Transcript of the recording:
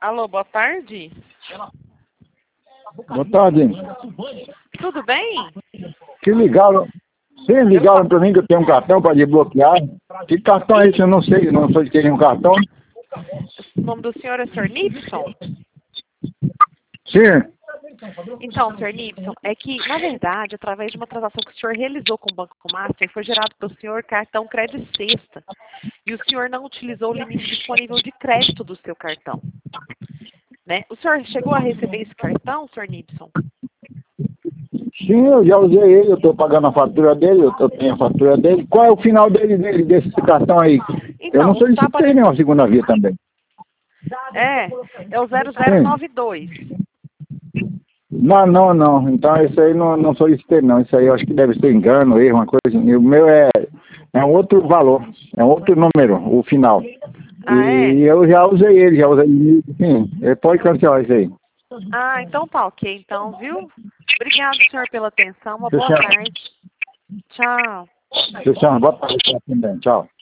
Alô, boa tarde. Boa tarde. Tudo bem? Que ligaram? Sim, ligaram para mim que eu tenho um cartão para desbloquear. Que cartão é esse? Eu não sei de quem é um cartão. O nome do senhor é Sr. Nipson? Sim. Então, Sr. Nipson, é que, na verdade, através de uma transação que o senhor realizou com o Banco Master, foi gerado para o senhor cartão crédito sexta. E o senhor não utilizou o limite disponível de crédito do seu cartão. Né? O senhor chegou a receber esse cartão, Sr. Nipson? Sim, eu já usei ele, eu estou pagando a fatura dele, eu tenho a fatura dele. Qual é o final desse cartão aí? Então, Eu não o que está solicitei nenhuma segunda via também. é o Sim. 0092. Não. Então isso aí não solicitei não. Isso aí eu acho que deve ser engano, erro, uma coisa. O meu é um outro valor, é um outro número, o final. Ah, é? E eu já usei ele, sim, pode cancelar isso aí. Ah, então tá ok, então, viu? Obrigado, senhor, pela atenção. Uma boa Fechamos. tarde. Tchau. Fechamos. Boa tarde também. Tchau.